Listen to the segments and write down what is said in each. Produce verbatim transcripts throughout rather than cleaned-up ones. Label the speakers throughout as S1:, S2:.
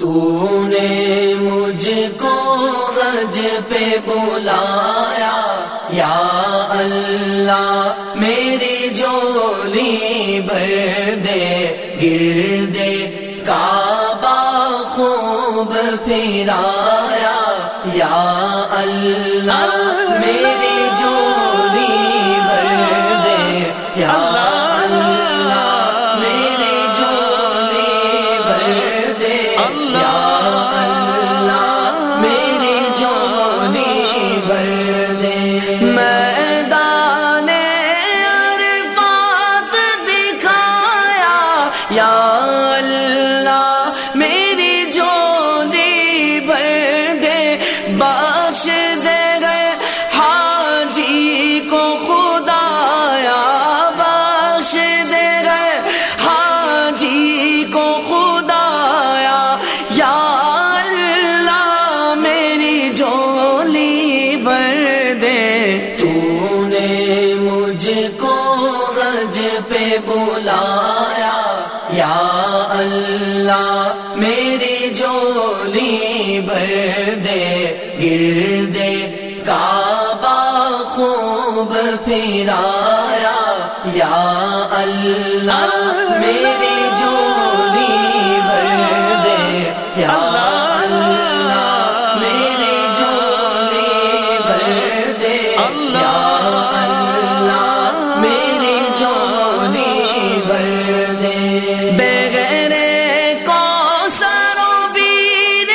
S1: تو نے مجھ کو غج پہ بلایا یا اللہ میری جولی بھر دے گرد کعبہ خوب پھرایا یا اللہ میری جولی بھر دے یا یا اللہ میری جولی بھر دے بخش دے گئے حاجی کو خدایا بخش دے گئے حاجی کو خدایا یا اللہ میری جولی بھر دے تو نے مجھ کو غج پہ بلایا یا اللہ میری جولی بھر دے گرد کعبہ خوب پھرایا یا اللہ میری جولی بھر دے یا اللہ میری جولی بھر دے یا اللہ میری جولی بھر دے بغیر کوثر و ویر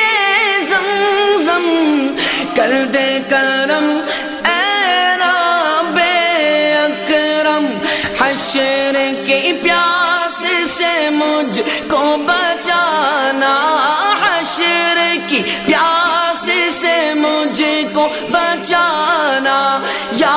S1: زمزم کر دے کرم اے رب اکرم حشر کی پیاس سے مجھ کو بچانا حشر کی پیاس سے مجھ کو بچانا یا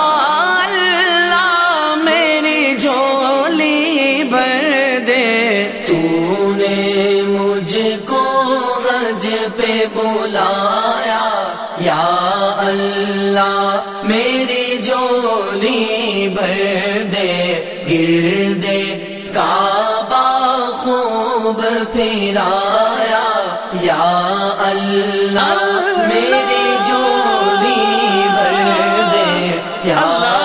S1: اللہ میری جولی بھر دے تو نے مجھ کو غج پہ بلایا یا اللہ میری جولی بھر دے گرد کعبہ خوب پھرایا یا اللہ میری جولی بھر دے یا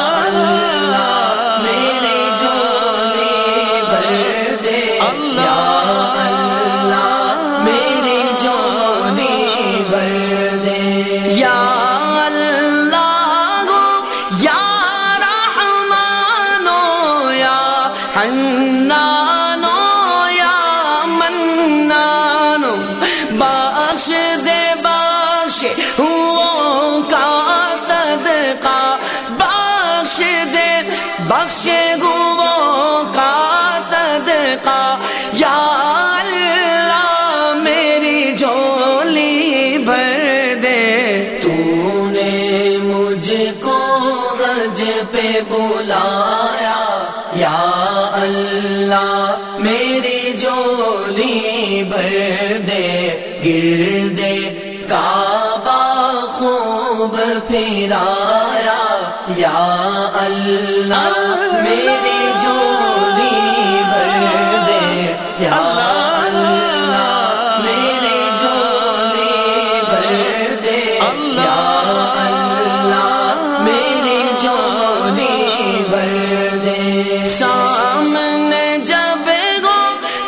S1: حنانو یا منانو بخش دے بخش ہوں کا صدقہ بخش دے بخش ہوں کا صدقہ یا اللہ میری جولی بھر دے تو نے مجھ کو غج پہ بلایا یا اللہ میری جولی بھر دے گرد کعبہ خوب پھرایا یا اللہ میری جولی بھر دے یا اللہ میری جولی بھر دے یا اللہ میری جولی بھر دے سامنے جب گو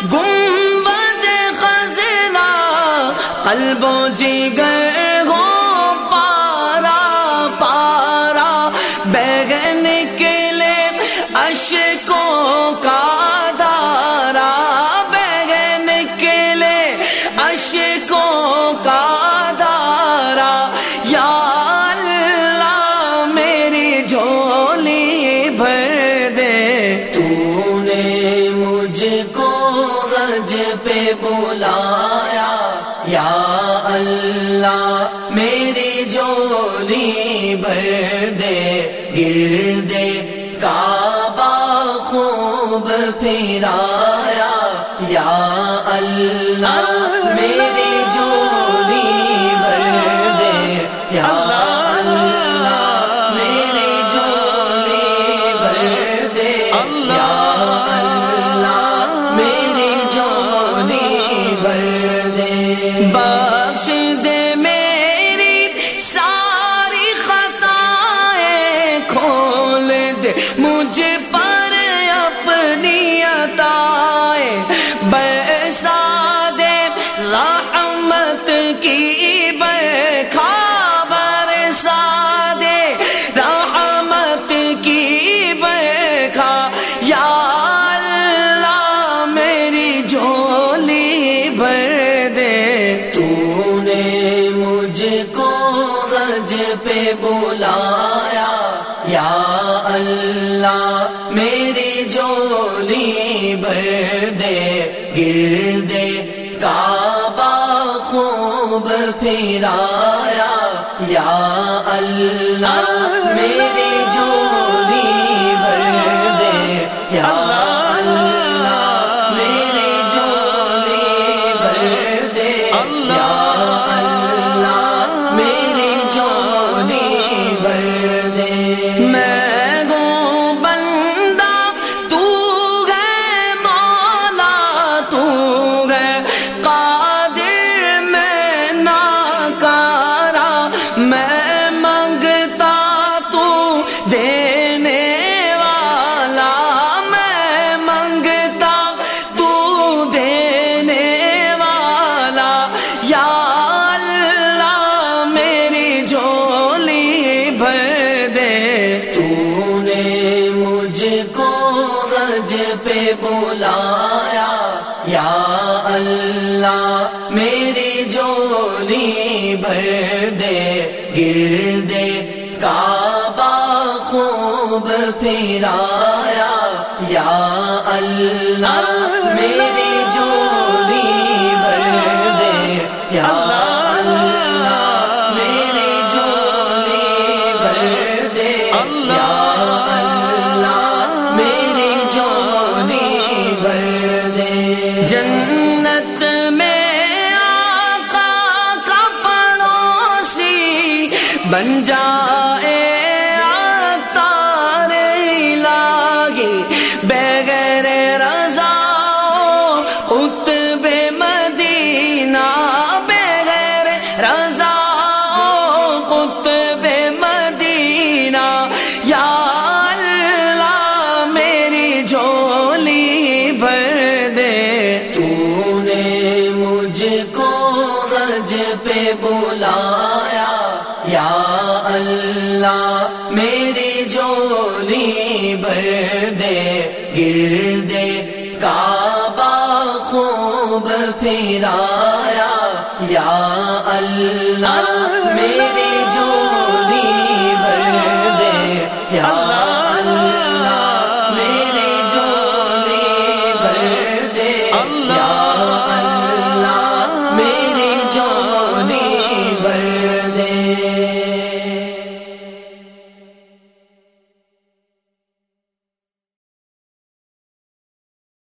S1: گنبد خضرا قلب و جگر ہو پارا پارا بہن نکلے اشکوں کا دھارا بہن نکلے اشکوں کا دھارا یا اللہ میری جولی بھر دے تو نے مجھ کو غج پہ بلایا یا اللہ میری جولی بھر دے گرد کعبہ خوب پھرایا یا اللہ میری جولی بھر دے یا اللہ میری جولی بھر دے یا اللہ میری جولی بھر دے بخش دے میری ساری خطائیں، کھول دے مجھ پر اپنی عطائیں، برسا دے رحمت کی برکھا، برسا دے رحمت کی برکھا، یا اللہ میری جھولی بھر دے۔ تو نے مجھ کو غج پہ بلایا، یا اللہ میری جھولی بھر دے، گردے کعبہ خوب پھرایا، یا اللہ میری جھولی بھر دے، یا اللہ میری جھولی بھر دے، یا اللہ میری جھولی بھر دے۔ میں گوں بندہ تو ہے مولا، تو ہے قادر میں ناکارا، میں منگتا تو دینے والا، میں منگتا تو دینے والا، یا اللہ میری جھولی بھر دے۔ تو نے مجھ کو غج پہ بلایا، یا اللہ میری جھولی بھر دے، گردے کعبہ خوب پھرایا، یا اللہ میری جھولی بھر دے، یا اللہ میری جھولی بھر دے، یا اللہ میری جھولی بھر دے۔ جنت میں آقا کا پڑوسی بن جائے عطار الہی، بغیر رضا قطب مدینہ، بغیر رضا قطب مدینہ، یا اللہ میری جھولی بھر دے۔ تو نے مجھ کو غج پہ بلایا، یا اللہ میری جھولی بھر دے، گردے کعبہ خوب پھرایا، یا اللہ میری